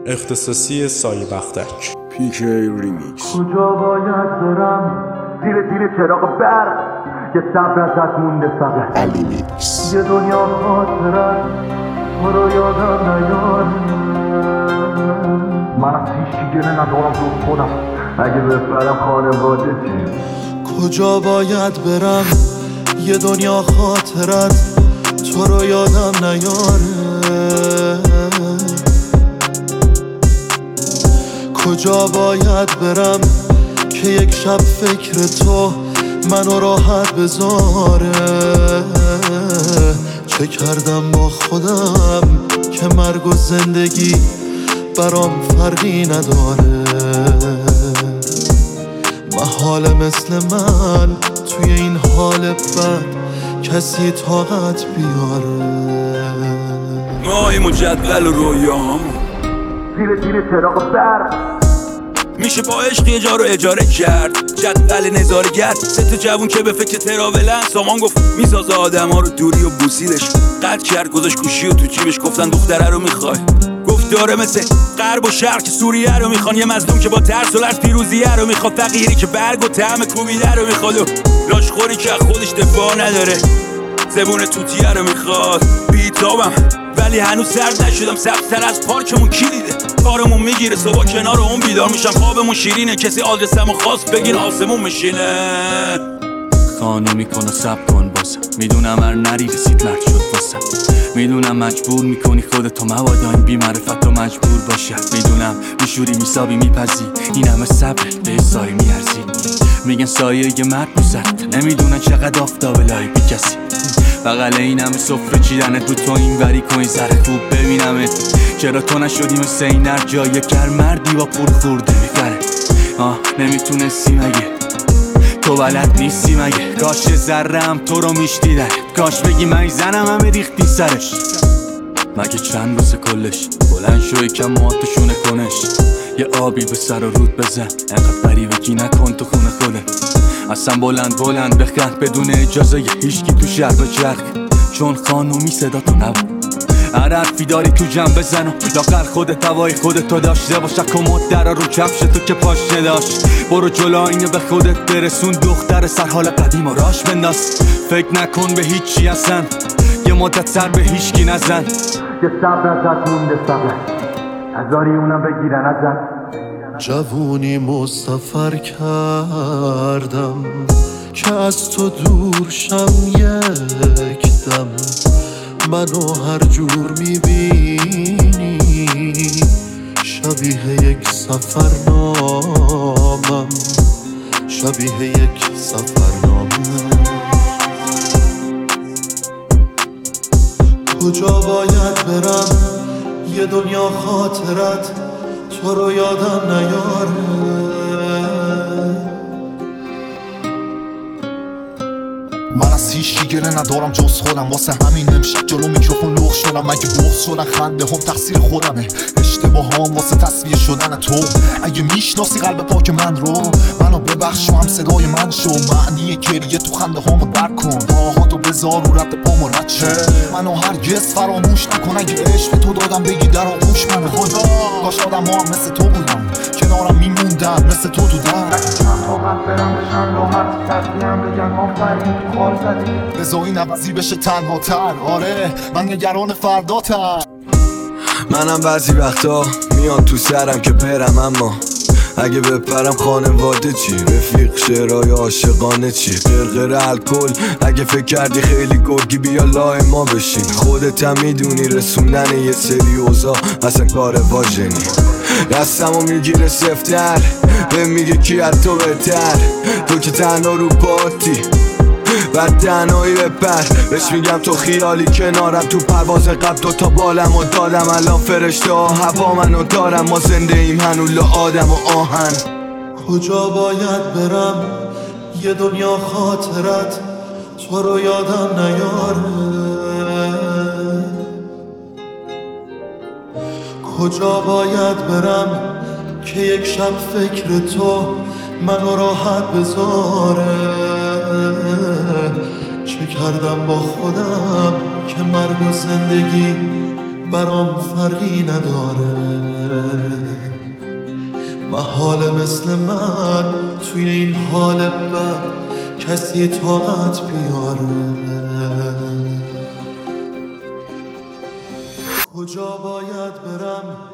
اختصاصی سایه بختک پیک ریمیکس. کجا باید برم زیر چراغ برق که صبر ازت مونده فقط علی میکس. یه دنیا خاطرت تو رو یادم نیار. من از هیچی گله ندارم جز خودم، اگه بفرم خانواده چی؟ کجا باید برم یه دنیا خاطرت تو رو یادم نیاره. کجا باید برم که یک شب فکر تو منو راحت بذاره. چه کردم با خودم که مرگ و زندگی برام فرقی نداره. محاله مثل من توی این حال بد کسی طاقت بیاره. ماهیم و جدول و رویامون زیر چراغ برق میشه با عشق یه جا رو اجاره کرد. جدول نظارگر سه تا جوون که به فکر تراولن. سامان گفت میسازه آدم ها رو دوری و بوسیدش. قد کرد گذاشت گوشی و تو جیبش. گفتن دختره رو میخوای؟ گفت داره مثل غرب و شرق که سوریه رو میخوان. یه مظلوم که با ترس و لرز پیروزیه رو میخواد. فقیری که برگ و طعم کوبیده رو میخواد و لاشخوری که خودش دفاع نداره. زبون توتیه رو میخواد. بیتابم ولی هنوز سرد نشدم. سبزتر از پارکمون کی دیده؟ کارمون میگیره صبح کنار اون بیدار میشم. خوابمون شیرینه کسی آدرسمو خواست بگین آسمون میشینه. خانه میکنه سب کن باسم. میدونم هر نری رسید مرد شد باسم. میدونم مجبور میکنی خودتو مبادا این بی معرفت رو مجبور باشه. میدونم میشوری میسابی میپزی این همه صبر به ساری میارزی. میگن سایه یه مرد بوزد نمیدونن چقدر آفتاب لای بی کسی. بغل این همه سفره چیدنت رو تو این وری کنی ذره خوب ببینمت. چرا تو نشدی مثل این هر جای کر مردی با پول خورده میخره. نمیتونستی مگه تو بلد نیستی مگه؟ کاش ذرم تو رو میشتیدن. کاش بگی من زنم همه ریختی سرش. مگه چند روز کلش بلند شو یکم موهاتو کنش. یه آبی به سر و رود بزن انقدر غریبگی نکن تو خونه خودت. اصلا بلند بخند بدون اجازه یه هیچکی تو شهر بچرخ. چون خانومی صدا تو نبود هر حرفی داری تو جمع بزن و لاغر خودت هوای خودتو داشته باشه. کمد درا رو کفش تو که پاش نداشت. برو جلو اینو به خودت برسون. دختر سر حال قدیم و راش بنداز. فکر نکن به هیچی اصلا یه مدت سر به هیچکی نزن. یه صبر ازت مونده فقط هزاری اونم بگیرن ازت. جوونی مسافر کردم که از تو دور شم یک دم. منو هر جور میبینی شبیه یک سفرنامم. شبیه یک سفرنامم. کجا باید برم یه دنیا خاطرت تو رو یادم نیاره. من از هیچی گله ندارم جز خودم. واسه همین امشب جلو میکروفون لغ شدم. اگه بغض شدن خنده هم تقصیر خودمه. اشتباه هم واسه تصویه شدن تو. اگه میشناسی قلب پاک من رو منو ببخش و هم صدای من شو. معنی گریه تو خنده هامو درک کن. راهاتو بذار و رد پامو رد شو. منو هرگز فراموش نکن. اگه عشق تو دادم بگی در آغوش من. خدا کاش آدم ها هم مثل تو بودم کنارم میموندن مثل تو تو در. چند طاقت برم بشن راحت تقدیم بگن آفرین تو خال زدی. بذار این عوضی بشه تنها تر. آره من نگران فردا تر. منم بعضی وقتا میاد تو سرم که برم اما اگه بپرم خانواده چی؟ رفیق شعرهای عاشقانه چی؟ قرقر الکل اگه فکر کردی خیلی گرگی بیا لای ما بشین. خودت هم میدونی رسوندن یه سری اوضاع اصلا کار واژنی. دستمو میگیره سفتر به میگه کی از تو بهتر. تو که تنها رو پاتی بعد تنهایی بپر. بهش میگم تو خیالی کنارم. تو پرواز قبل دوتا بالم و دادم. الان فرشته ها هوا منو دارم. ما زنده ایم هنوز آدم و آهن. کجا باید برم یه دنیا خاطرت تو رو یادم نیاره. کجا باید برم که یک شب فکر تو منو راحت بذاره. چه کردم با خودم که مرگ و زندگی برام فرقی نداره محال مثل من توی این حال بد کسی طاقت بیاره کجا باید برم